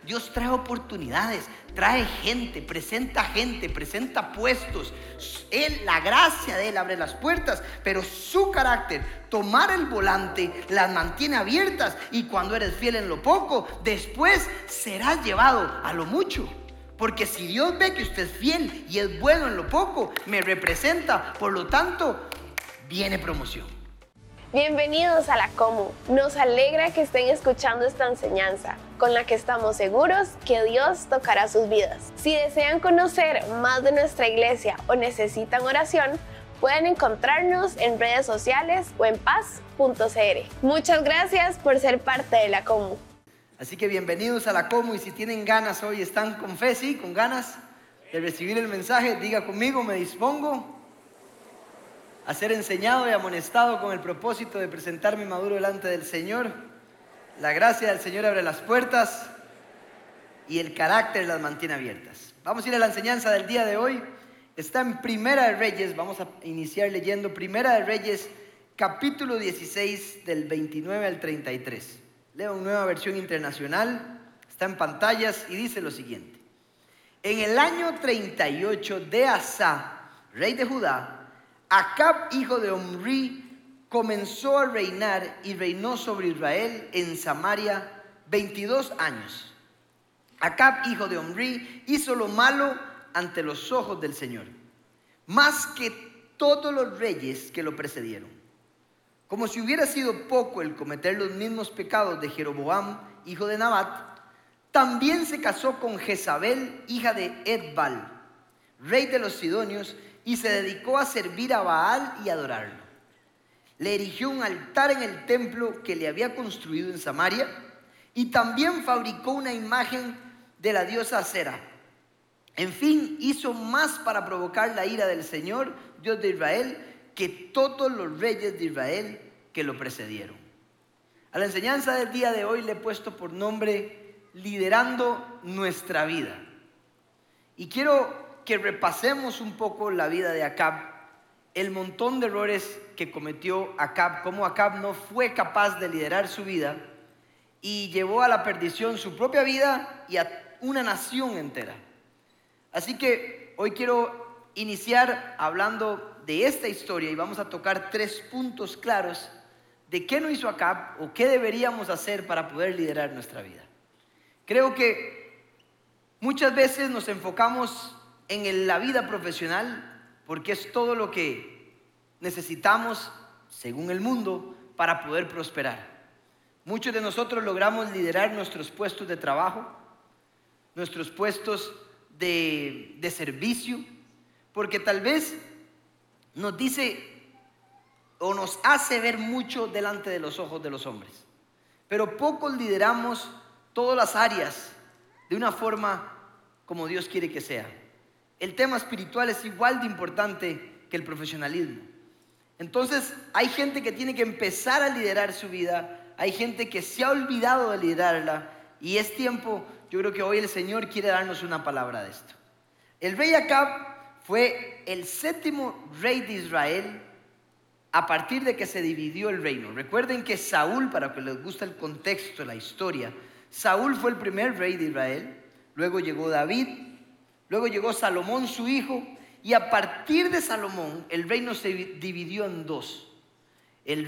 Dios trae oportunidades, trae gente, presenta puestos. La gracia de Él abre las puertas, pero su carácter, tomar el volante, las mantiene abiertas. Y cuando eres fiel en lo poco, después serás llevado a lo mucho. Porque si Dios ve que usted es fiel y es bueno en lo poco, me representa. Por lo tanto, viene promoción. Bienvenidos a la Comu. Nos alegra que estén escuchando esta enseñanza, con la que estamos seguros que Dios tocará sus vidas. Si desean conocer más de nuestra iglesia o necesitan oración, pueden encontrarnos en redes sociales o en paz.cr. Muchas gracias por ser parte de la Comu. Así que bienvenidos a la Comu, y si tienen ganas hoy, están con fe, sí, con ganas de recibir el mensaje, diga conmigo: me dispongo a ser enseñado y amonestado con el propósito de presentarme maduro delante del Señor. La gracia del Señor abre las puertas y el carácter las mantiene abiertas. Vamos a ir a la enseñanza del día de hoy. Está en Primera de Reyes. Vamos a iniciar leyendo Primera de Reyes, capítulo 16, del 29 al 33. Leo una nueva versión internacional. Está en pantallas y dice lo siguiente: en el año 38 de Asa, rey de Judá, Acab, hijo de Omri, comenzó a reinar y reinó sobre Israel en Samaria 22 años. Acab, hijo de Omri, hizo lo malo ante los ojos del Señor, más que todos los reyes que lo precedieron. Como si hubiera sido poco el cometer los mismos pecados de Jeroboam, hijo de Nabat, también se casó con Jezabel, hija de Etbal, rey de los Sidonios, y se dedicó a servir a Baal y adorarlo. Le erigió un altar en el templo que le había construido en Samaria, y también fabricó una imagen de la diosa Asera. En fin, hizo más para provocar la ira del Señor, Dios de Israel, que todos los reyes de Israel que lo precedieron. A la enseñanza del día de hoy le he puesto por nombre Liderando nuestra vida. Y quiero que repasemos un poco la vida de Acab, el montón de errores que cometió Acab, cómo Acab no fue capaz de liderar su vida y llevó a la perdición su propia vida y a una nación entera. Así que hoy quiero iniciar hablando de esta historia y vamos a tocar 3 puntos claros de qué no hizo Acab o qué deberíamos hacer para poder liderar nuestra vida. Creo que muchas veces nos enfocamos en la vida profesional porque es todo lo que necesitamos, según el mundo, para poder prosperar. Muchos de nosotros logramos liderar nuestros puestos de trabajo, nuestros puestos de servicio, porque tal vez nos dice o nos hace ver mucho delante de los ojos de los hombres, pero pocos lideramos todas las áreas de una forma como Dios quiere que sea. El tema espiritual es igual de importante que el profesionalismo. Entonces hay gente que tiene que empezar a liderar su vida, hay gente que se ha olvidado de liderarla, y es tiempo, yo creo que hoy el Señor quiere darnos una palabra de esto. El rey Acab fue el 7º rey de Israel a partir de que se dividió el reino. Recuerden que Saúl, para que les guste el contexto, la historia, Saúl fue el primer rey de Israel, luego llegó David, luego llegó Salomón su hijo, y a partir de Salomón el reino se dividió en 2. El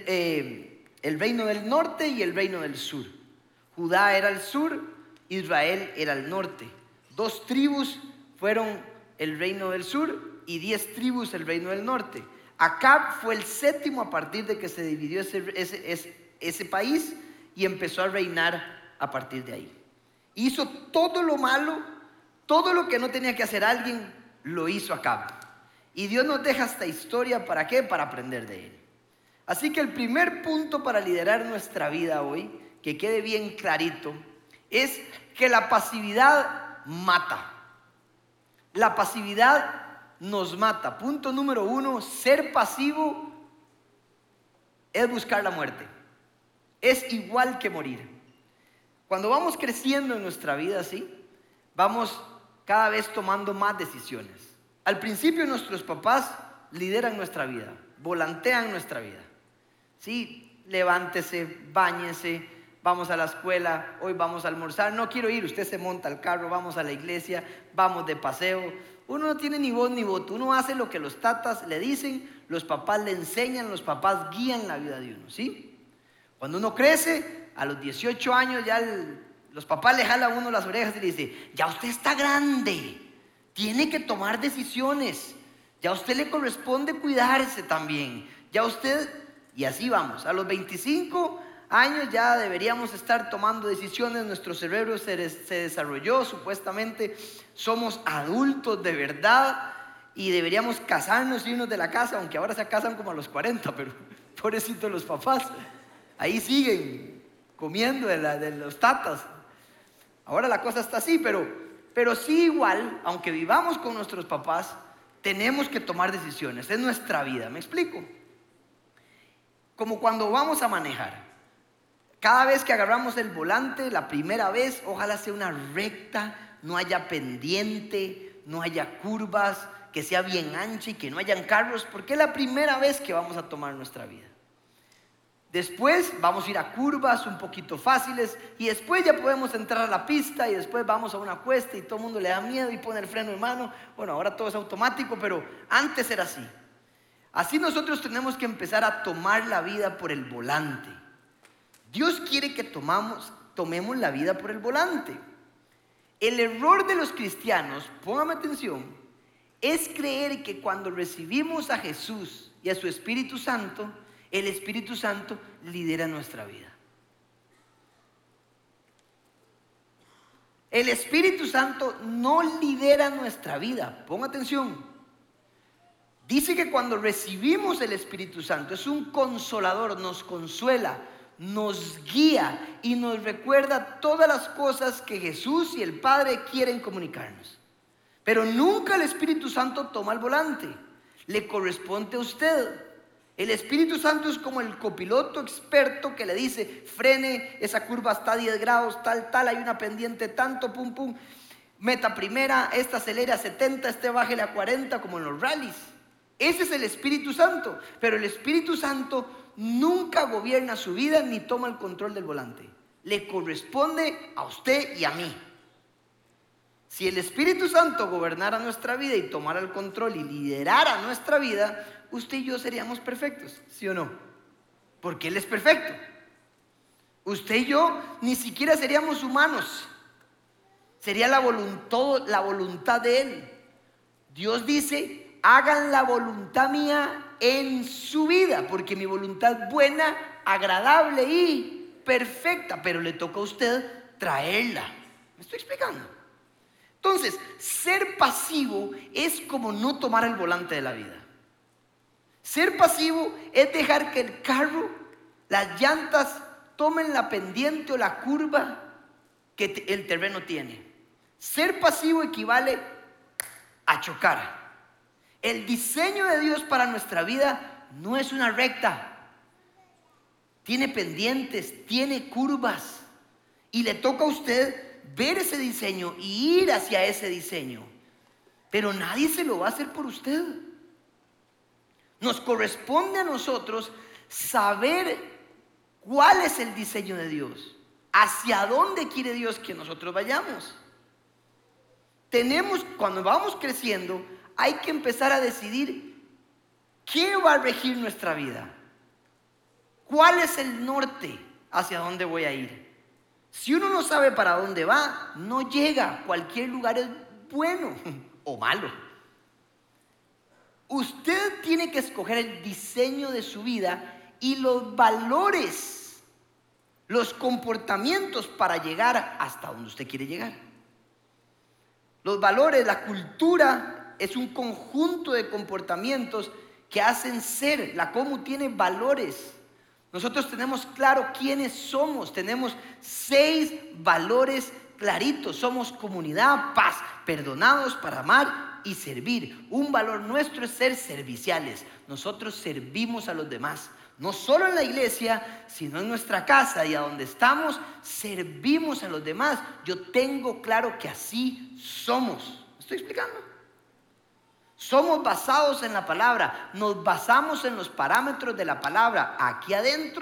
reino del norte y el reino del sur. Judá era el sur, Israel era el norte. 2 tribus fueron el reino del sur y 10 tribus el reino del norte. Acab fue el 7º a partir de que se dividió ese país y empezó a reinar a partir de ahí. Hizo todo lo malo, todo lo que no tenía que hacer alguien, lo hizo Acab. Y Dios nos deja esta historia, ¿para qué? Para aprender de él. Así que el primer punto para liderar nuestra vida hoy, que quede bien clarito, es que la pasividad mata. La pasividad nos mata. Punto número 1, ser pasivo es buscar la muerte. Es igual que morir. Cuando vamos creciendo en nuestra vida así, vamos cada vez tomando más decisiones. Al principio nuestros papás lideran nuestra vida, volantean nuestra vida. Sí, levántese, báñese, vamos a la escuela, hoy vamos a almorzar, no quiero ir, usted se monta al carro, vamos a la iglesia, vamos de paseo. Uno no tiene ni voz ni voto, uno hace lo que los tatas le dicen, los papás le enseñan, los papás guían la vida de uno, ¿sí? Cuando uno crece, a los 18 años ya los papás le jalan a uno las orejas y le dicen, ya usted está grande, tiene que tomar decisiones, ya a usted le corresponde cuidarse también, ya usted, y así vamos, a los 25 años ya deberíamos estar tomando decisiones, nuestro cerebro se desarrolló supuestamente, somos adultos de verdad y deberíamos casarnos y irnos de la casa, aunque ahora se casan como a los 40, pero pobrecitos los papás, ahí siguen comiendo de los tatas. Ahora la cosa está así, pero sí igual, aunque vivamos con nuestros papás, tenemos que tomar decisiones, es nuestra vida, ¿me explico? Como cuando vamos a manejar. Cada vez que agarramos el volante, la primera vez, ojalá sea una recta, no haya pendiente, no haya curvas, que sea bien ancha y que no hayan carros, porque es la primera vez que vamos a tomar nuestra vida. Después vamos a ir a curvas un poquito fáciles y después ya podemos entrar a la pista y después vamos a una cuesta y todo el mundo le da miedo y pone el freno de mano. Bueno, ahora todo es automático, pero antes era así. Así nosotros tenemos que empezar a tomar la vida por el volante. Dios quiere que tomemos la vida por el volante. El error de los cristianos, póngame atención, es creer que cuando recibimos a Jesús y a su Espíritu Santo, el Espíritu Santo lidera nuestra vida. El Espíritu Santo no lidera nuestra vida, ponga atención. Dice que cuando recibimos el Espíritu Santo es un consolador, nos consuela, nos guía y nos recuerda todas las cosas que Jesús y el Padre quieren comunicarnos. Pero nunca el Espíritu Santo toma el volante, le corresponde a usted. El Espíritu Santo es como el copiloto experto que le dice, frene, esa curva está a 10 grados, tal, hay una pendiente tanto, pum, pum, meta primera, esta acelera a 70, este bájele a 40, como en los rallies. Ese es el Espíritu Santo, pero el Espíritu Santo nunca gobierna su vida ni toma el control del volante. Le corresponde a usted y a mí. Si el Espíritu Santo gobernara nuestra vida y tomara el control y liderara nuestra vida, usted y yo seríamos perfectos, ¿sí o no? Porque Él es perfecto. Usted y yo ni siquiera seríamos humanos. Sería la voluntad de Él. Dios dice, hagan la voluntad mía en su vida, porque mi voluntad es buena, agradable y perfecta, pero le toca a usted traerla. ¿Me estoy explicando? Entonces, ser pasivo es como no tomar el volante de la vida. Ser pasivo es dejar que el carro, las llantas tomen la pendiente o la curva que el terreno tiene. Ser pasivo equivale a chocar. El diseño de Dios para nuestra vida no es una recta. Tiene pendientes, tiene curvas. Y le toca a usted ver ese diseño y ir hacia ese diseño. Pero nadie se lo va a hacer por usted. Nos corresponde a nosotros saber cuál es el diseño de Dios, hacia dónde quiere Dios que nosotros vayamos. Cuando vamos creciendo, hay que empezar a decidir qué va a regir nuestra vida. ¿Cuál es el norte hacia dónde voy a ir? Si uno no sabe para dónde va, no llega. Cualquier lugar es bueno o malo. Usted tiene que escoger el diseño de su vida y los valores, los comportamientos para llegar hasta donde usted quiere llegar. Los valores, la cultura es un conjunto de comportamientos que hacen ser. La COMU tiene valores. Nosotros tenemos claro quiénes somos. Tenemos 6 valores claritos. Somos comunidad, paz, perdonados para amar y servir. Un valor nuestro es ser serviciales. Nosotros servimos a los demás. No solo en la iglesia, sino en nuestra casa y a donde estamos, servimos a los demás. Yo tengo claro que así somos. ¿Me estoy explicando? Somos basados en la palabra, nos basamos en los parámetros de la palabra aquí adentro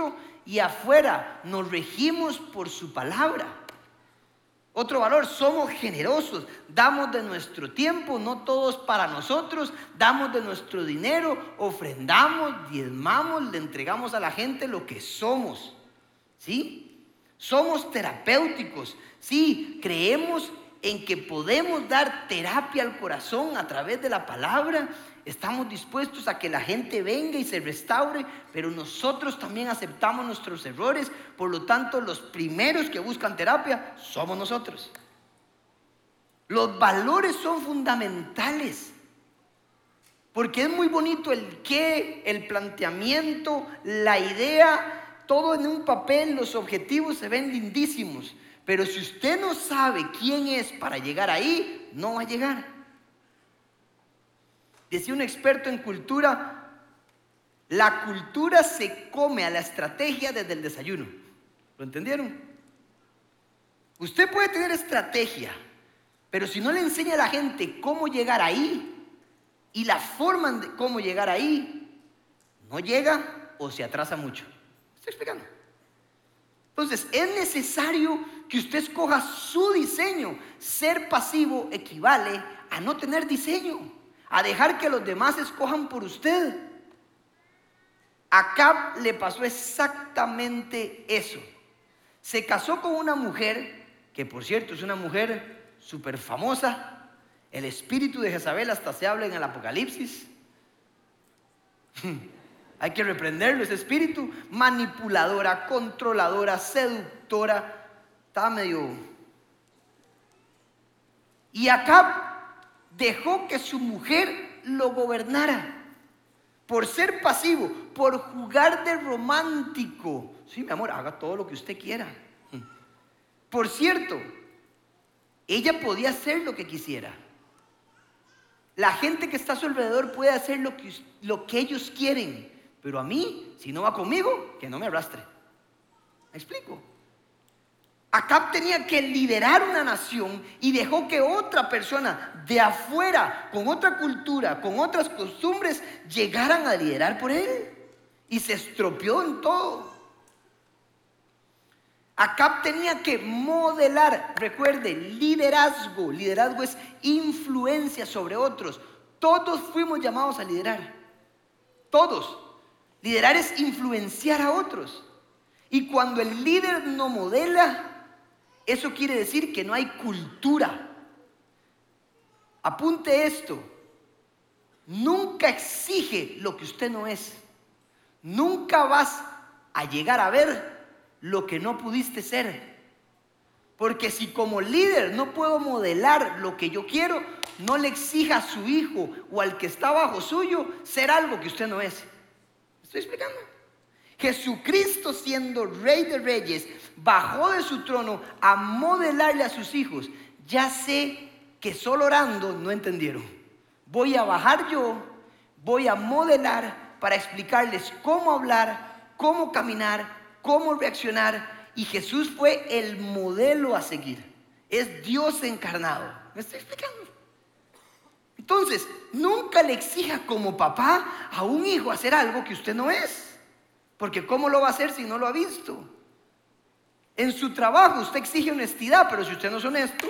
y afuera nos regimos por su palabra. Otro valor, somos generosos, damos de nuestro tiempo, no todos para nosotros, damos de nuestro dinero, ofrendamos, diezmamos, le entregamos a la gente lo que somos, ¿sí? Somos terapéuticos, sí, creemos en que podemos dar terapia al corazón a través de la palabra. Estamos dispuestos a que la gente venga y se restaure, pero nosotros también aceptamos nuestros errores. Por lo tanto, los primeros que buscan terapia somos nosotros. Los valores son fundamentales, porque es muy bonito el qué, el planteamiento, la idea, todo en un papel, los objetivos se ven lindísimos. Pero si usted no sabe quién es para llegar ahí, no va a llegar. Decía un experto en cultura, la cultura se come a la estrategia desde el desayuno. ¿Lo entendieron? Usted puede tener estrategia, pero si no le enseña a la gente cómo llegar ahí y la forma de cómo llegar ahí, no llega o se atrasa mucho. ¿Me estoy explicando? Entonces, es necesario que usted escoja su diseño. Ser pasivo equivale a no tener diseño, a dejar que los demás escojan por usted. A Acab le pasó exactamente eso. Se casó con una mujer, que por cierto es una mujer súper famosa. El espíritu de Jezabel hasta se habla en el Apocalipsis. Hay que reprenderlo, ese espíritu. Manipuladora, controladora, seductora. Estaba medio... Y Acab dejó que su mujer lo gobernara. Por ser pasivo, por jugar de romántico. Sí, mi amor, haga todo lo que usted quiera. Por cierto, ella podía hacer lo que quisiera. La gente que está a su alrededor puede hacer lo que ellos quieren. Pero a mí, si no va conmigo, que no me arrastre. ¿Me explico? Acab tenía que liderar una nación y dejó que otra persona de afuera, con otra cultura, con otras costumbres, llegaran a liderar por él. Y se estropeó en todo. Acab tenía que modelar, recuerde, liderazgo. Liderazgo es influencia sobre otros. Todos fuimos llamados a liderar. Todos. Liderar es influenciar a otros. Y cuando el líder no modela, eso quiere decir que no hay cultura. Apunte esto. Nunca exige lo que usted no es. Nunca vas a llegar a ver lo que no pudiste ser. Porque si como líder no puedo modelar lo que yo quiero, no le exija a su hijo o al que está bajo suyo ser algo que usted no es. ¿Me estoy explicando? Jesucristo, siendo Rey de Reyes, bajó de su trono a modelarle a sus hijos. Ya sé que solo orando no entendieron. Voy a bajar yo, voy a modelar para explicarles cómo hablar, cómo caminar, cómo reaccionar. Y Jesús fue el modelo a seguir. Es Dios encarnado. ¿Me estoy explicando? Entonces, nunca le exija como papá a un hijo hacer algo que usted no es. Porque ¿cómo lo va a hacer si no lo ha visto? En su trabajo usted exige honestidad, pero si usted no es honesto...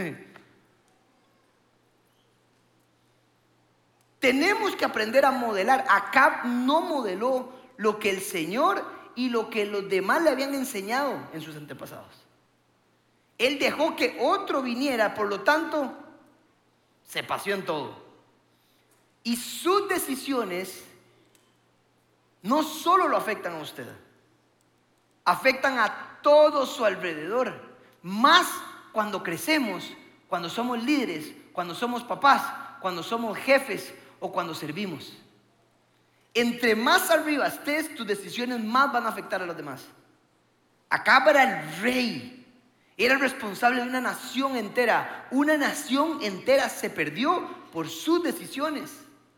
Tenemos que aprender a modelar. Acab no modeló lo que el Señor y lo que los demás le habían enseñado en sus antepasados. Él dejó que otro viniera, por lo tanto, se paseó en todo. Y sus decisiones no solo lo afectan a usted, afectan a todo su alrededor. Más cuando crecemos, cuando somos líderes, cuando somos papás, cuando somos jefes o cuando servimos. Entre más arriba estés, tus decisiones más van a afectar a los demás. Acab era el rey, era el responsable de una nación entera. Una nación entera se perdió por sus decisiones.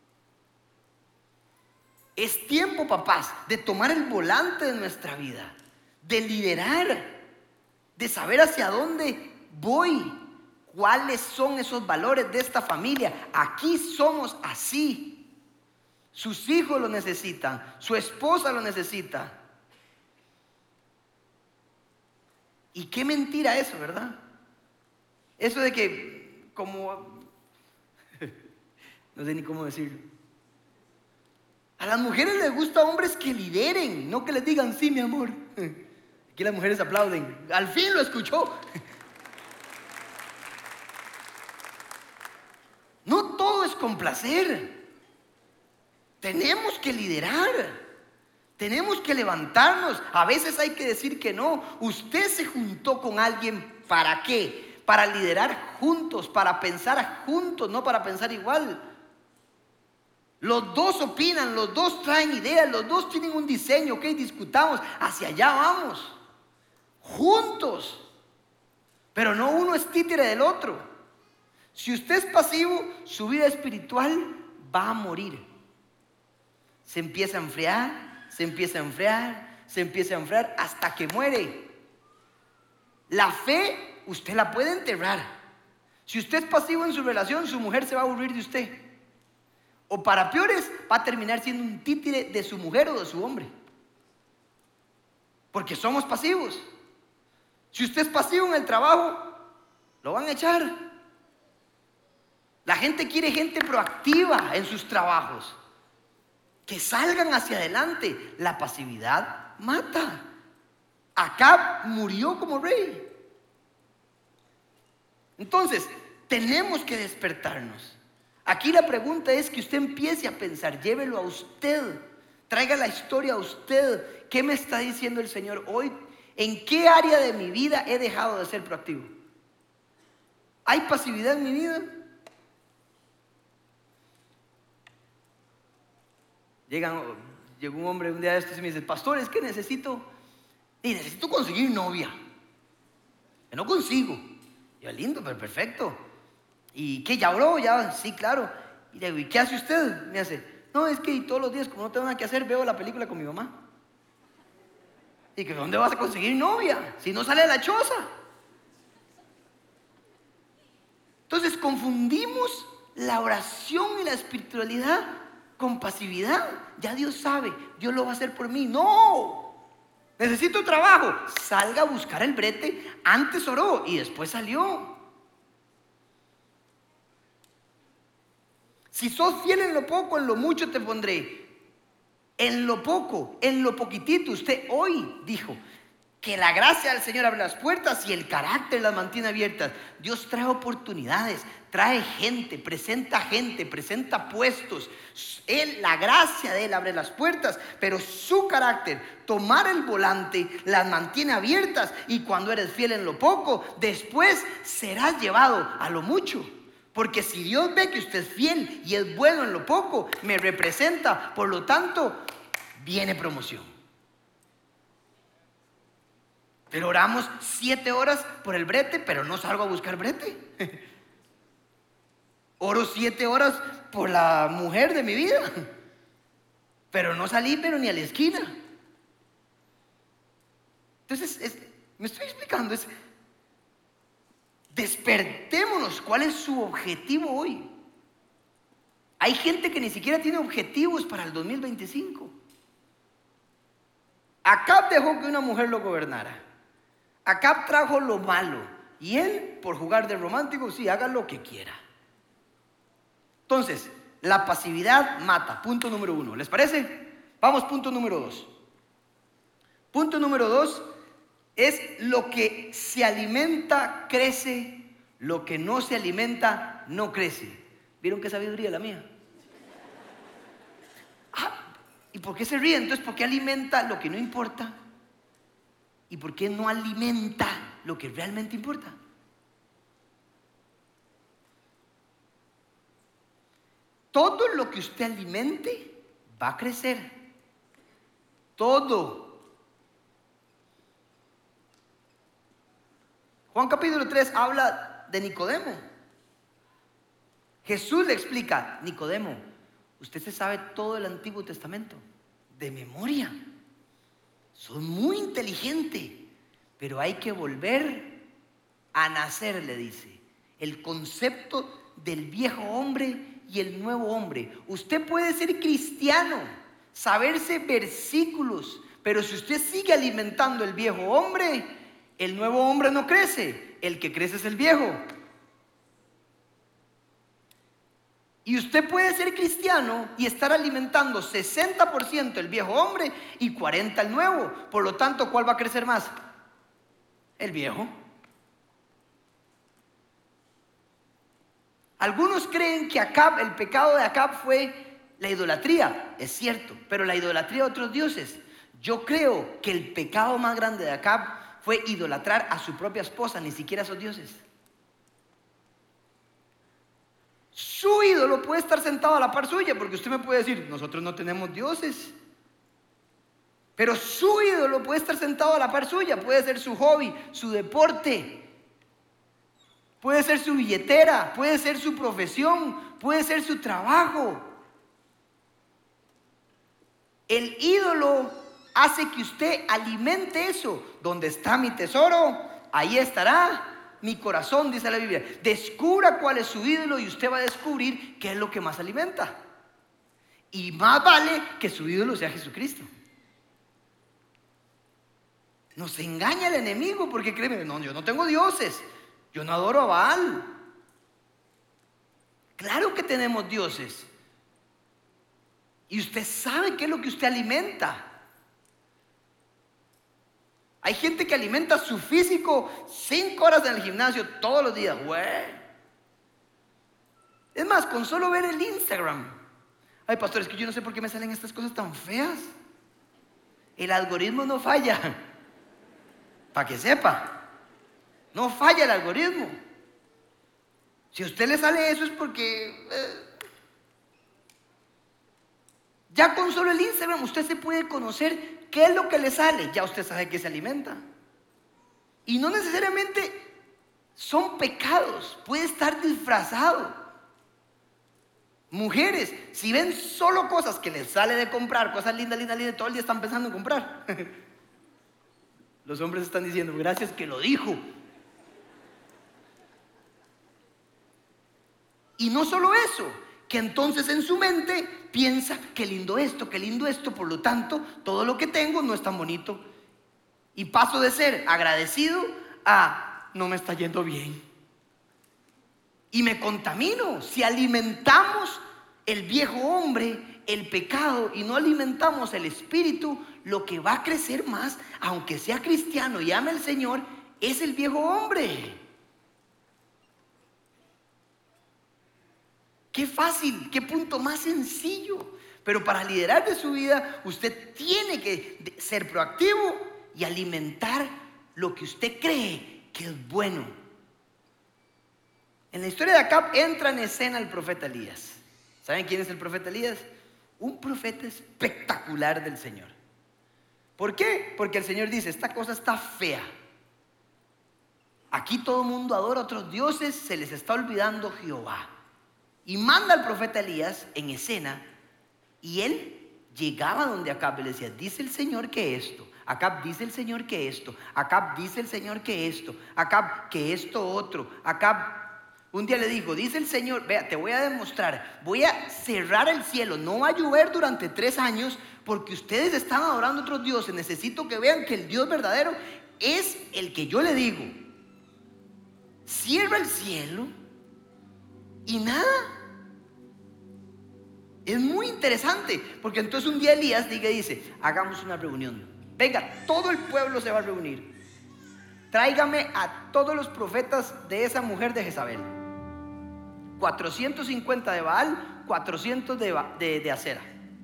Es tiempo, papás, de tomar el volante de nuestra vida, de liderar, de saber hacia dónde voy, cuáles son esos valores de esta familia. Aquí somos así. Sus hijos lo necesitan, su esposa lo necesita. Y qué mentira eso, ¿verdad? Eso de que, como, no sé ni cómo decirlo. A las mujeres les gusta hombres que lideren, no que les digan, sí, mi amor. Aquí las mujeres aplauden. Al fin lo escuchó. No todo es complacer. Tenemos que liderar. Tenemos que levantarnos. A veces hay que decir que no. Usted se juntó con alguien, ¿para qué? Para liderar juntos, para pensar juntos, no para pensar igual. Los dos opinan, los dos traen ideas, los dos tienen un diseño, ok, discutamos, hacia allá vamos. Juntos. Pero no uno es títere del otro. Si usted es pasivo, su vida espiritual va a morir. Se empieza a enfriar, se empieza a enfriar, se empieza a enfriar hasta que muere. La fe usted la puede enterrar. Si usted es pasivo en su relación, su mujer se va a aburrir de usted. O para peores, va a terminar siendo un títere de su mujer o de su hombre. Porque somos pasivos. Si usted es pasivo en el trabajo, lo van a echar. La gente quiere gente proactiva en sus trabajos, que salgan hacia adelante. La pasividad mata. Acab murió como rey. Entonces, tenemos que despertarnos. Aquí la pregunta es que usted empiece a pensar, llévelo a usted, traiga la historia a usted. ¿Qué me está diciendo el Señor hoy? ¿En qué área de mi vida he dejado de ser proactivo? ¿Hay pasividad en mi vida? Llegó un hombre un día de estos y me dice, pastor, es que necesito conseguir novia. Yo no consigo. Yo, lindo, pero perfecto. ¿Y qué? ¿Ya habló? Ya, sí, claro. Y le digo, ¿y qué hace usted? Me hace, no, es que todos los días, como no tengo nada que hacer, veo la película con mi mamá. Y que, ¿dónde vas a conseguir novia? Si no sale de la choza. Entonces confundimos la oración y la espiritualidad con pasividad. Ya Dios sabe, Dios lo va a hacer por mí. No, necesito trabajo. Salga a buscar el brete. Antes oró y después salió. Si sos fiel en lo poco, en lo mucho te pondré. En lo poco, en lo poquitito. Usted hoy dijo que la gracia del Señor abre las puertas y el carácter las mantiene abiertas. Dios trae oportunidades, trae gente, presenta puestos. La gracia de Él abre las puertas, pero su carácter, tomar el volante, las mantiene abiertas. Y cuando eres fiel en lo poco, después serás llevado a lo mucho. Porque si Dios ve que usted es fiel y es bueno en lo poco, me representa. Por lo tanto, viene promoción. Pero oramos 7 horas por el brete, pero no salgo a buscar brete. Oro 7 horas por la mujer de mi vida, pero no salí, pero ni a la esquina. Entonces, me estoy explicando, despertémonos. ¿Cuál es su objetivo hoy? Hay gente que ni siquiera tiene objetivos para el 2025. Acab dejó que una mujer lo gobernara. Acab trajo lo malo. Y él, por jugar de romántico, sí, haga lo que quiera. Entonces, la pasividad mata. Punto número 1. ¿Les parece? Vamos, punto número 2. Punto número 2 es: lo que se alimenta crece, lo que no se alimenta no crece. ¿Vieron qué sabiduría la mía? ¿Y por qué se ríe? Entonces, ¿por qué alimenta lo que no importa? ¿Y por qué no alimenta lo que realmente importa? Todo lo que usted alimente va a crecer. Todo. Juan capítulo 3 habla de Nicodemo. Jesús le explica: Nicodemo, usted se sabe todo el Antiguo Testamento de memoria. Sos muy inteligente, pero hay que volver a nacer, le dice. El concepto del viejo hombre y el nuevo hombre. Usted puede ser cristiano, saberse versículos, pero si usted sigue alimentando el viejo hombre, El nuevo hombre no crece, el que crece es el viejo. Y usted puede ser cristiano y estar alimentando 60% el viejo hombre y 40% el nuevo. Por lo tanto, ¿cuál va a crecer más? El viejo. Algunos creen que Acab, el pecado de Acab fue la idolatría. Es cierto, pero la idolatría de otros dioses. Yo creo que el pecado más grande de Acab fue idolatrar a su propia esposa, ni siquiera a esos dioses. Su ídolo puede estar sentado a la par suya, porque usted me puede decir, nosotros no tenemos dioses. Pero su ídolo puede estar sentado a la par suya, puede ser su hobby, su deporte, puede ser su billetera, puede ser su profesión, puede ser su trabajo. El ídolo hace que usted alimente eso. Donde está mi tesoro, ahí estará mi corazón, dice la Biblia. Descubra cuál es su ídolo y usted va a descubrir qué es lo que más alimenta. Y más vale que su ídolo sea Jesucristo. Nos engaña el enemigo porque créeme, no, yo no tengo dioses, yo no adoro a Baal. Claro que tenemos dioses. Y usted sabe qué es lo que usted alimenta. Hay gente que alimenta su físico 5 horas en el gimnasio todos los días, güey. Es más, con solo ver el Instagram. Ay, pastor, es que yo no sé por qué me salen estas cosas tan feas. El algoritmo no falla. Para que sepa, no falla el algoritmo. Si a usted le sale eso es porque ya con solo el Instagram usted se puede conocer qué es lo que le sale. Ya usted sabe que se alimenta. Y no necesariamente son pecados, puede estar disfrazado. Mujeres, si ven solo cosas que les sale de comprar, cosas lindas, lindas, lindas, todo el día están pensando en comprar. Los hombres están diciendo, gracias que lo dijo. Y no solo eso, que entonces en su mente piensa, qué lindo esto, por lo tanto, todo lo que tengo no es tan bonito. Y paso de ser agradecido a, no me está yendo bien. Y me contamino. Si alimentamos el viejo hombre, el pecado, y no alimentamos el espíritu, lo que va a crecer más, aunque sea cristiano y ame al Señor, es el viejo hombre. Qué fácil, qué punto más sencillo. Pero para liderar de su vida, usted tiene que ser proactivo y alimentar lo que usted cree que es bueno. En la historia de Acab entra en escena el profeta Elías. ¿Saben quién es el profeta Elías? Un profeta espectacular del Señor. ¿Por qué? Porque el Señor dice, esta cosa está fea. Aquí todo el mundo adora a otros dioses, se les está olvidando Jehová. Y manda al profeta Elías en escena, y él llegaba donde Acab y le decía, dice el Señor que esto, Acab dice el Señor que esto, Acab dice el Señor que esto, Acab que esto otro, Acab. Un día le dijo, dice el Señor, vea, te voy a demostrar, voy a cerrar el cielo, no va a llover durante 3 años porque ustedes están adorando a otros dioses. Necesito que vean que el Dios verdadero es el que yo le digo. Cierra el cielo y nada. Es muy interesante porque entonces un día Elías dice, hagamos una reunión. Venga, todo el pueblo se va a reunir. Tráigame a todos los profetas de esa mujer de Jezabel. 450 de Baal, 400 de Acera.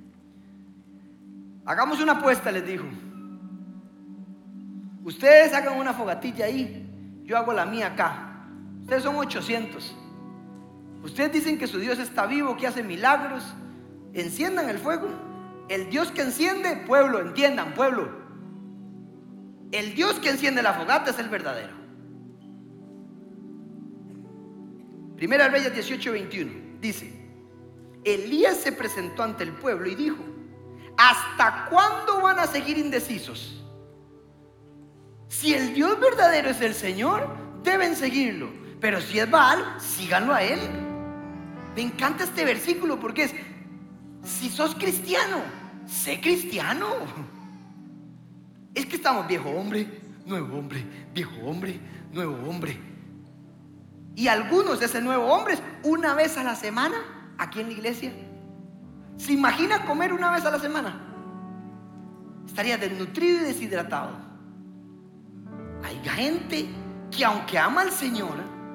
Hagamos una apuesta, les dijo. Ustedes hagan una fogatilla ahí, yo hago la mía acá. Ustedes son 800. Ustedes dicen que su Dios está vivo, que hace milagros. Enciendan el fuego. El Dios que enciende, pueblo, entiendan, pueblo. El Dios que enciende la fogata es el verdadero. Primera Reyes 18:21 dice, Elías se presentó ante el pueblo y dijo, ¿hasta cuándo van a seguir indecisos? Si el Dios verdadero es el Señor, deben seguirlo, pero si es Baal, síganlo a él. Me encanta este versículo porque es, si sos cristiano, sé cristiano. Es que estamos viejo hombre, nuevo hombre, viejo hombre, nuevo hombre. Y algunos de ese nuevo hombre una vez a la semana aquí en la iglesia. ¿Se imagina comer una vez a la semana? Estaría desnutrido y deshidratado. Hay gente que aunque ama al Señor,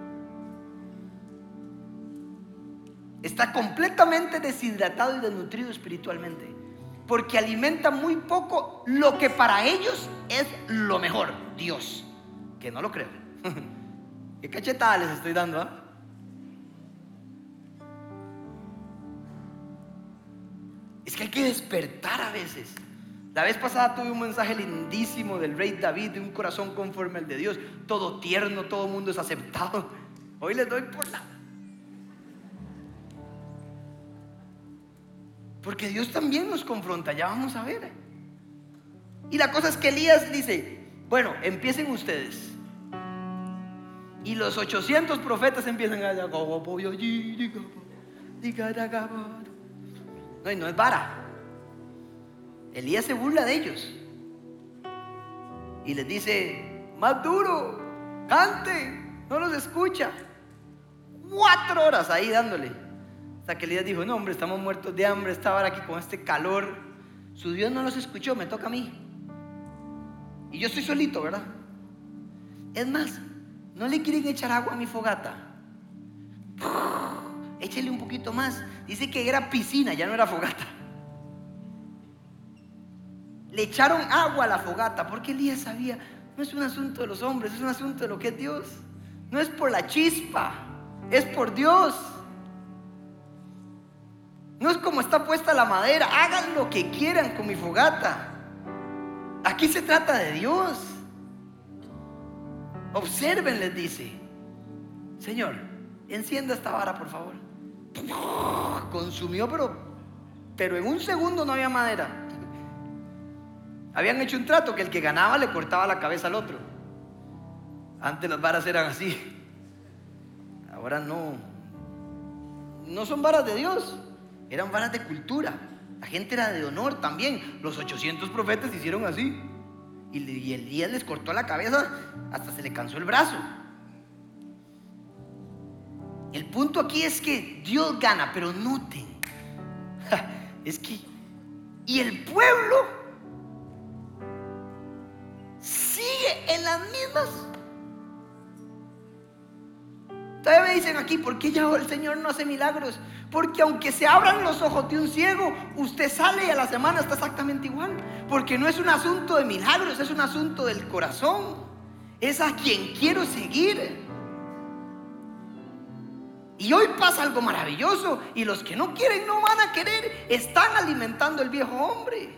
está completamente deshidratado y desnutrido espiritualmente, porque alimenta muy poco lo que para ellos es lo mejor, Dios, que no lo creo. ¿Qué cachetada les estoy dando? ¿Eh? Es que hay que despertar a veces. La vez pasada tuve un mensaje lindísimo del rey David, de un corazón conforme al de Dios, todo tierno, todo mundo es aceptado. Hoy les doy por la... Porque Dios también nos confronta, ya vamos a ver. Y la cosa es que Elías dice, bueno, empiecen ustedes. Y los 800 profetas empiezan a... No, y no es vara. Elías se burla de ellos y les dice, más duro, cante, no los escucha. 4 horas ahí dándole, hasta que Elías dijo, no hombre, estamos muertos de hambre, esta vara aquí con este calor. Su Dios no los escuchó, me toca a mí. Y yo estoy solito, ¿verdad? Es más, ¿no le quieren echar agua a mi fogata? Échele un poquito más. Dice que era piscina, ya no era fogata. Le echaron agua a la fogata porque Elías sabía, no es un asunto de los hombres, es un asunto de lo que es Dios. No es por la chispa, es por Dios. No es como está puesta la madera, hagan lo que quieran con mi fogata. Aquí se trata de Dios. Observen, les dice, Señor, encienda esta vara por favor. Consumió, pero en un segundo no había madera. Habían hecho un trato que el que ganaba le cortaba la cabeza al otro. Antes las varas eran así. Ahora no son varas de Dios, eran varas de cultura. La gente era de honor también. Los 800 profetas hicieron así. Y Elías les cortó la cabeza hasta se le cansó el brazo. El punto aquí es que Dios gana, pero noten, es que, y el pueblo sigue en las mismas. Todavía me dicen aquí, ¿por qué ya el Señor no hace milagros? Porque aunque se abran los ojos de un ciego, usted sale y a la semana está exactamente igual. Porque no es un asunto de milagros, es un asunto del corazón. Es a quien quiero seguir. Y hoy pasa algo maravilloso, y los que no quieren no van a querer. Están alimentando el viejo hombre.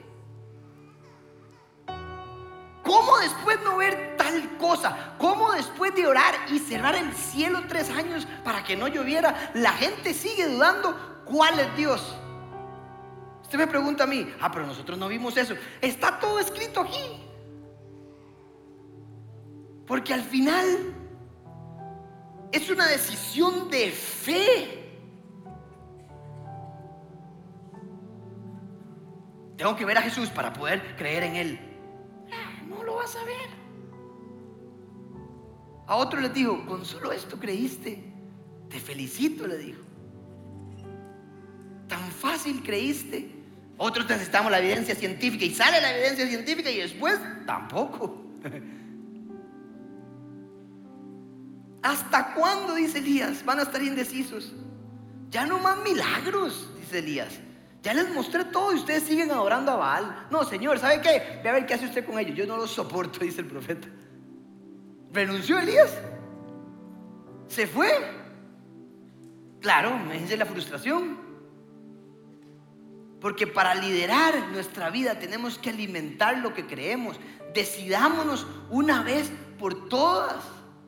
¿Cómo después no ver tal cosa? ¿Cómo después de orar y cerrar el cielo 3 años para que no lloviera, la gente sigue dudando cuál es Dios? Usted me pregunta a mí, pero nosotros no vimos eso. Está todo escrito aquí. Porque al final es una decisión de fe. Tengo que ver a Jesús para poder creer en Él. No lo vas a ver. A otro les dijo, con solo esto creíste, te felicito, le dijo. Tan fácil creíste. Otros necesitamos la evidencia científica, y sale la evidencia científica y después tampoco. ¿Hasta cuándo, dice Elías, van a estar indecisos? Ya no más milagros, dice Elías. Ya les mostré todo y ustedes siguen adorando a Baal. No, Señor, ¿sabe qué? Ve a ver qué hace usted con ellos. Yo no los soporto, dice el profeta. ¿Renunció Elías? ¿Se fue? Claro, imagínense la frustración. Porque para liderar nuestra vida tenemos que alimentar lo que creemos. Decidámonos una vez por todas.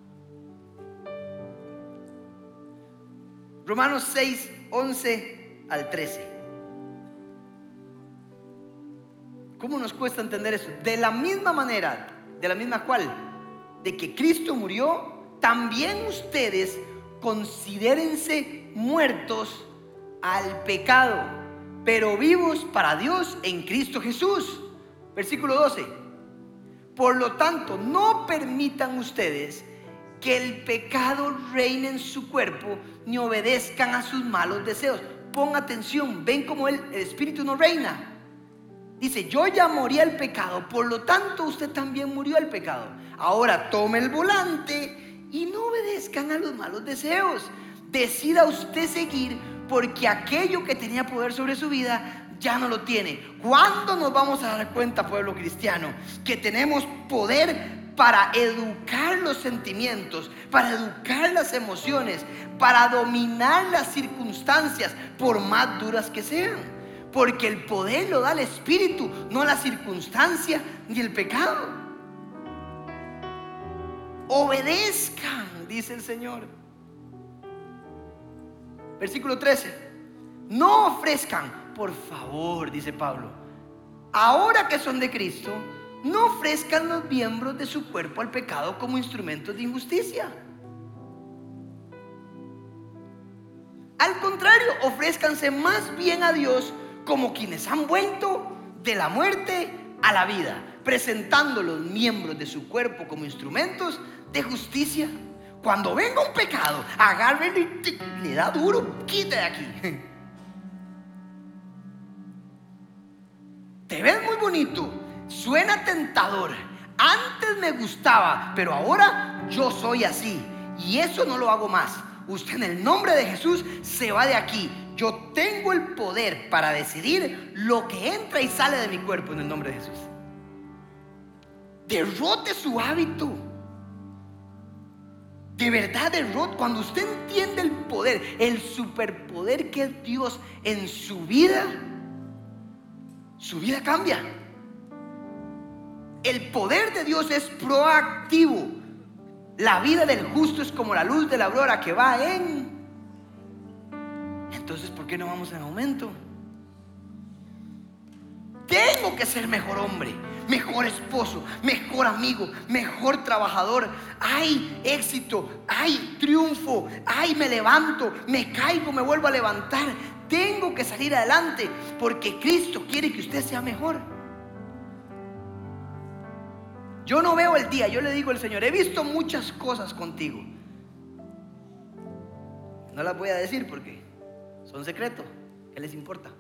Romanos 6, 11 al 13. ¿Cómo nos cuesta entender eso? De la misma manera, de la misma cual, de que Cristo murió, también ustedes considérense muertos al pecado, pero vivos para Dios en Cristo Jesús. Versículo 12. Por lo tanto, no permitan ustedes que el pecado reine en su cuerpo, ni obedezcan a sus malos deseos. Pon atención, ven cómo el espíritu no reina. Dice, yo ya morí al pecado, por lo tanto usted también murió al pecado. Ahora tome el volante y no obedezcan a los malos deseos. Decida usted seguir, porque aquello que tenía poder sobre su vida ya no lo tiene. ¿Cuándo nos vamos a dar cuenta, pueblo cristiano, que tenemos poder para educar los sentimientos, para educar las emociones, para dominar las circunstancias, por más duras que sean? Porque el poder lo da el Espíritu, no la circunstancia ni el pecado. Obedezcan, dice el Señor. Versículo 13. No ofrezcan, por favor, dice Pablo, ahora que son de Cristo, no ofrezcan los miembros de su cuerpo al pecado como instrumentos de injusticia. Al contrario, ofrézcanse más bien a Dios como quienes han vuelto de la muerte a la vida, presentando los miembros de su cuerpo como instrumentos de justicia. Cuando venga un pecado, agárrenlo y le da duro, quite de aquí. Te ves muy bonito, suena tentador. Antes me gustaba, pero ahora yo soy así, y eso no lo hago más. Usted, en el nombre de Jesús, se va de aquí. Yo tengo el poder para decidir lo que entra y sale de mi cuerpo, en el nombre de Jesús. Derrote su hábito. De verdad, derrote. Cuando usted entiende el poder, el superpoder que es Dios en su vida cambia. El poder de Dios es proactivo. La vida del justo es como la luz de la aurora que va en... Entonces, ¿por qué no vamos en aumento? Tengo que ser mejor hombre, mejor esposo, mejor amigo, mejor trabajador. Hay éxito, hay triunfo, hay me levanto, me caigo, me vuelvo a levantar. Tengo que salir adelante porque Cristo quiere que usted sea mejor. Yo no veo el día, yo le digo al Señor, he visto muchas cosas contigo. No las voy a decir porque son secretos. ¿Qué les importa?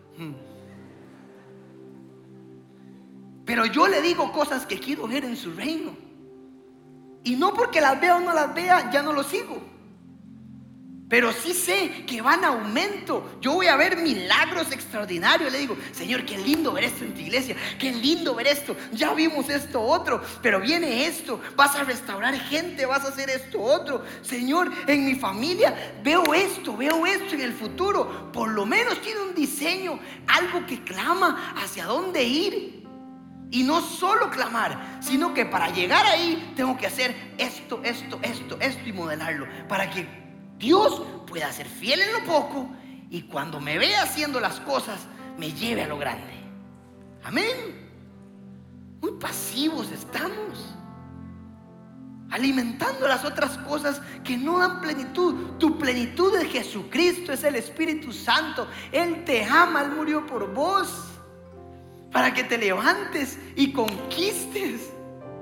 Pero yo le digo cosas que quiero ver en su reino. Y no porque las vea o no las vea, ya no lo sigo. Pero sí sé que van a aumento. Yo voy a ver milagros extraordinarios. Le digo, Señor, qué lindo ver esto en tu iglesia. Qué lindo ver esto. Ya vimos esto otro, pero viene esto. Vas a restaurar gente, vas a hacer esto otro. Señor, en mi familia veo esto en el futuro. Por lo menos tiene un diseño, algo que clama hacia dónde ir. Y no solo clamar, sino que para llegar ahí tengo que hacer esto y modelarlo, para que Dios pueda ser fiel en lo poco y cuando me vea haciendo las cosas me lleve a lo grande. Amén. Muy pasivos estamos, alimentando las otras cosas que no dan plenitud. Tu plenitud es Jesucristo, es el Espíritu Santo. Él te ama, Él murió por vos para que te levantes y conquistes.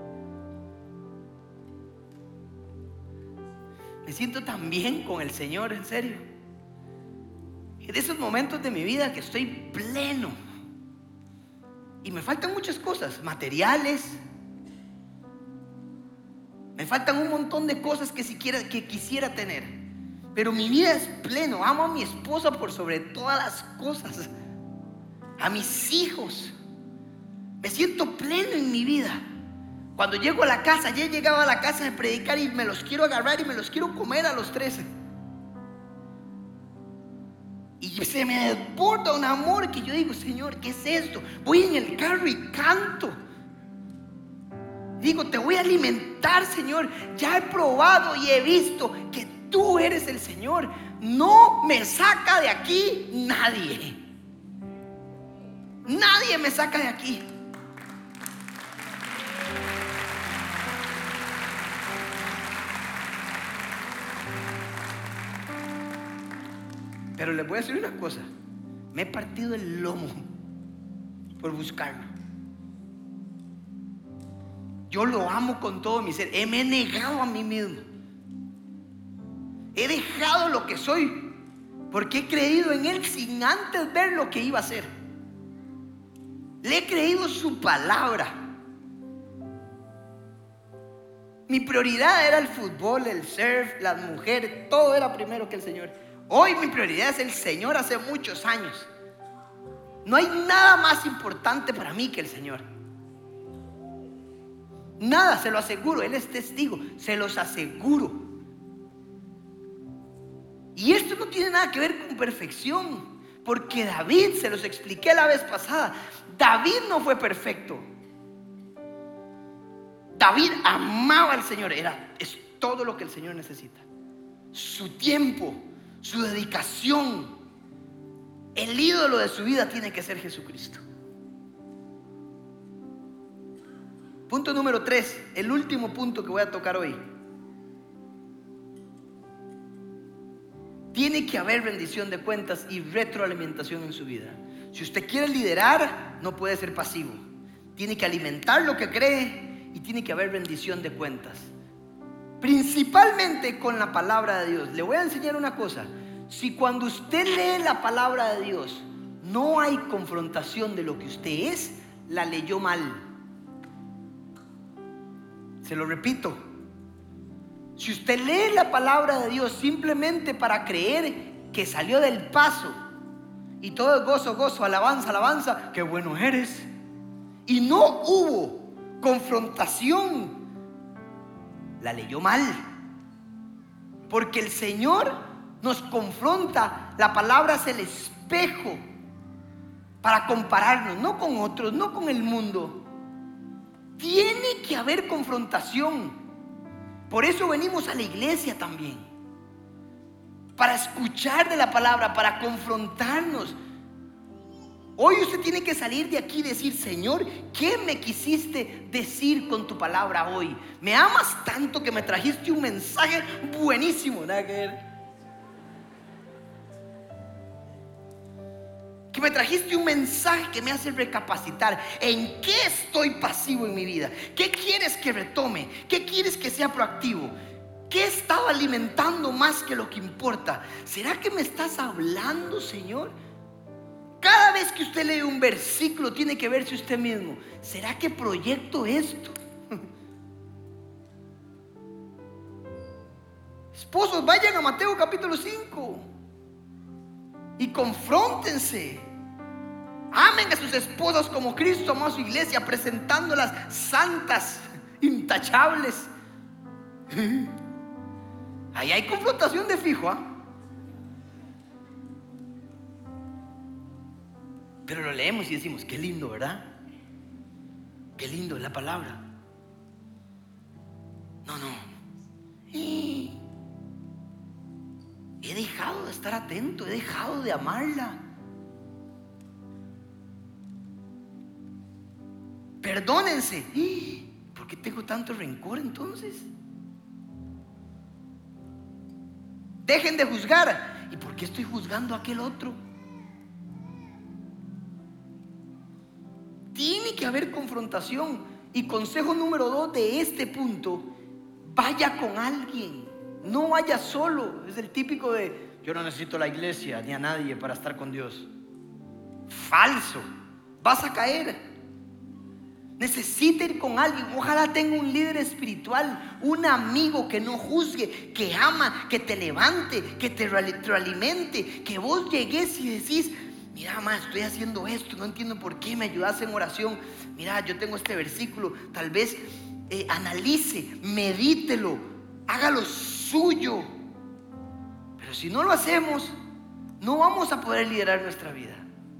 Me siento tan bien con el Señor, en serio. En esos momentos de mi vida que estoy pleno y me faltan muchas cosas materiales, me faltan un montón de cosas que quisiera tener, pero mi vida es pleno. Amo a mi esposa por sobre todas las cosas, a mis hijos. Me siento pleno en mi vida. Cuando llego a la casa, ya he llegado a la casa de predicar y me los quiero agarrar y me los quiero comer a los 13. Y se me desborda un amor que yo digo, Señor, ¿qué es esto? Voy en el carro y canto. Digo, te voy a alimentar, Señor. Ya he probado y he visto que tú eres el Señor. No me saca de aquí nadie. Nadie me saca de aquí. Pero les voy a decir una cosa. Me he partido el lomo por buscarlo. Yo lo amo con todo mi ser. Me he negado a mí mismo. He dejado lo que soy porque he creído en Él sin antes ver lo que iba a hacer. Le he creído su palabra. Mi prioridad era el fútbol, el surf, las mujeres. Todo era primero que el Señor. Hoy mi prioridad es el Señor hace muchos años. No hay nada más importante para mí que el Señor. Nada, se lo aseguro. Él es testigo, se los aseguro. Y esto no tiene nada que ver con perfección, porque David, se los expliqué la vez pasada, David no fue perfecto. David amaba al Señor. Es todo lo que el Señor necesita. Su tiempo, su dedicación. El ídolo de su vida tiene que ser Jesucristo. Punto número 3, el último punto que voy a tocar hoy. Tiene que haber rendición de cuentas y retroalimentación en su vida. Si usted quiere liderar, no puede ser pasivo. Tiene que alimentar lo que cree y tiene que haber rendición de cuentas. Principalmente con la palabra de Dios. Le voy a enseñar una cosa. Si cuando usted lee la palabra de Dios no hay confrontación de lo que usted es, la leyó mal. Se lo repito. Si usted lee la palabra de Dios simplemente para creer que salió del paso y todo es gozo, gozo, alabanza, alabanza, qué bueno eres, y no hubo confrontación, la leyó mal. Porque el Señor nos confronta. La palabra es el espejo para compararnos, no con otros, no con el mundo. Tiene que haber confrontación. Por eso venimos a la iglesia también, para escuchar de la palabra, para confrontarnos. Hoy usted tiene que salir de aquí y decir: Señor, ¿qué me quisiste decir con tu palabra hoy? Me amas tanto que me trajiste un mensaje buenísimo. Nada que ver. Que me trajiste un mensaje que me hace recapacitar en qué estoy pasivo en mi vida. ¿Qué quieres que retome? ¿Qué quieres que sea proactivo? ¿Qué he estado alimentando más que lo que importa? ¿Será que me estás hablando, Señor? Cada vez que usted lee un versículo tiene que verse usted mismo: ¿será que proyecto esto? Esposos, vayan a Mateo capítulo 5 y confróntense. Amen a sus esposas como Cristo amó a su iglesia, presentándolas santas, intachables. Ahí hay confrontación de fijo, ¿eh? Pero lo leemos y decimos: qué lindo, ¿verdad? Qué lindo es la palabra. No. He dejado de estar atento, he dejado de amarla. Perdónense. ¿Por qué tengo tanto rencor entonces? Dejen de juzgar. ¿Y por qué estoy juzgando a aquel otro? Tiene que haber confrontación. Y consejo número 2 de este punto: vaya con alguien. No vaya solo. Es el típico de: yo no necesito la iglesia ni a nadie para estar con Dios. Falso. Vas a caer. Necesita ir con alguien. Ojalá tenga un líder espiritual, un amigo que no juzgue, que ama, que te levante, que te retroalimente, que vos llegues y decís: mira, mamá, estoy haciendo esto, no entiendo por qué, me ayudas en oración. Mira, yo tengo este versículo, tal vez analice, medítelo, hágalo suyo. Pero si no lo hacemos, no vamos a poder liderar nuestra vida.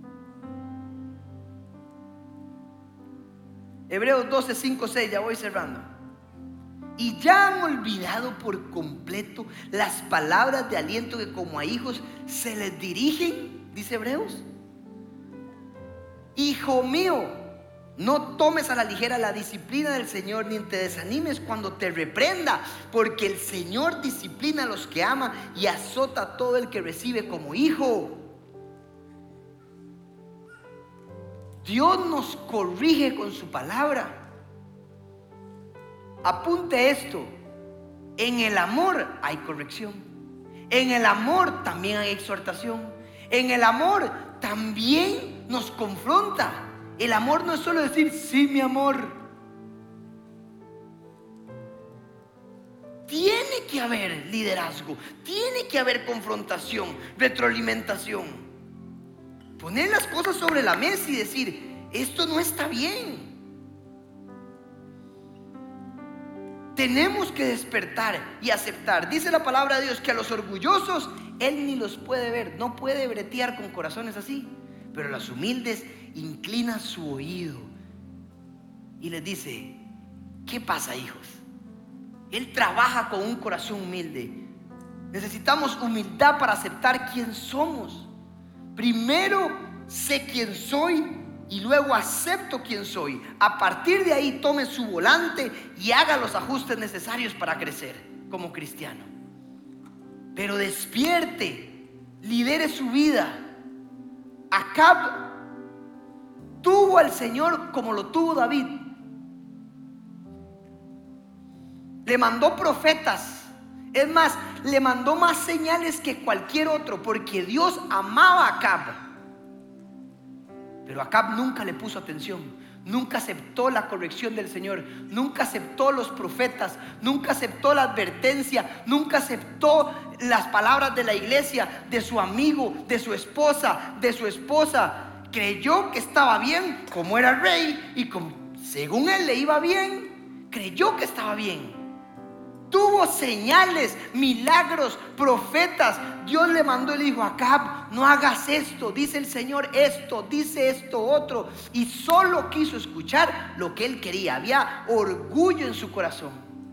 Hebreos 12, 5, 6, ya voy cerrando. Y ya han olvidado por completo las palabras de aliento que como a hijos se les dirigen, dice Hebreos. Hijo mío, no tomes a la ligera la disciplina del Señor, ni te desanimes cuando te reprenda, porque el Señor disciplina a los que ama y azota a todo el que recibe como hijo. Dios nos corrige con su palabra. apunte esto, en el amor hay corrección, en el amor también hay exhortación, en el amor también nos confronta. El amor no es solo decir, sí, mi amor. Tiene que haber liderazgo, tiene que haber confrontación, retroalimentación. Poner las cosas sobre la mesa y decir, esto no está bien. Tenemos que despertar y aceptar. Dice la palabra de Dios que a los orgullosos Él ni los puede ver, no puede bretear con corazones así. Pero a los humildes inclina su oído y les dice, ¿qué pasa, hijos? Él trabaja con un corazón humilde. Necesitamos humildad para aceptar quién somos. Primero sé quién soy y luego acepto quién soy. A partir de ahí tome su volante y haga los ajustes necesarios para crecer como cristiano. Pero despierte, lidere su vida. Acab tuvo al Señor como lo tuvo David. Le mandó profetas. Es más, le mandó más señales que cualquier otro, porque Dios amaba a Acab. Pero Acab nunca le puso atención, nunca aceptó la corrección del Señor, nunca aceptó los profetas, nunca aceptó la advertencia, nunca aceptó las palabras de la iglesia, de su amigo, de su esposa, Creyó que estaba bien, como era rey, y según él le iba bien, creyó que estaba bien. Tuvo señales, milagros, profetas. Dios le mandó y le dijo, Acab, no hagas esto, dice el Señor esto, dice esto otro. Y solo quiso escuchar lo que él quería. Había orgullo en su corazón.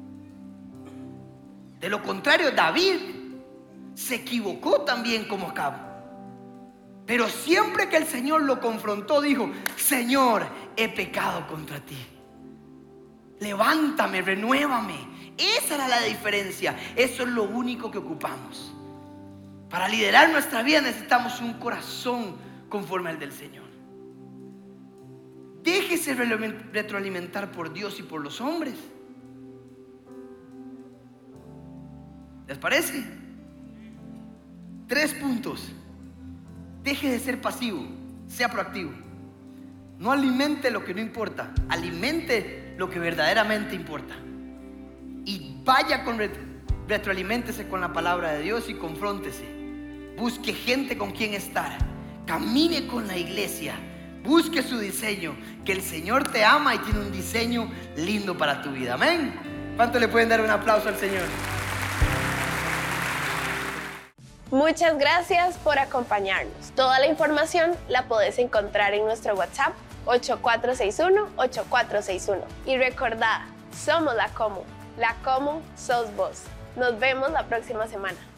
De lo contrario, David se equivocó también como Acab. Pero siempre que el Señor lo confrontó, dijo, Señor, he pecado contra ti. Levántame, renuévame. Esa era la diferencia. Eso es lo único que ocupamos. Para liderar nuestra vida necesitamos un corazón conforme al del Señor. Déjese retroalimentar por Dios y por los hombres. ¿Les parece? 3 puntos. Deje de ser pasivo, sea proactivo. No alimente lo que no importa, alimente lo que verdaderamente importa. Y vaya retroaliméntese con la palabra de Dios y confróntese. Busque gente con quien estar. Camine con la iglesia. Busque su diseño. Que el Señor te ama y tiene un diseño lindo para tu vida. Amén. ¿Cuánto le pueden dar un aplauso al Señor? Muchas gracias por acompañarnos. Toda la información la podés encontrar en nuestro WhatsApp 8461-8461. Y recordad, somos la Como. La Como sos vos. Nos vemos la próxima semana.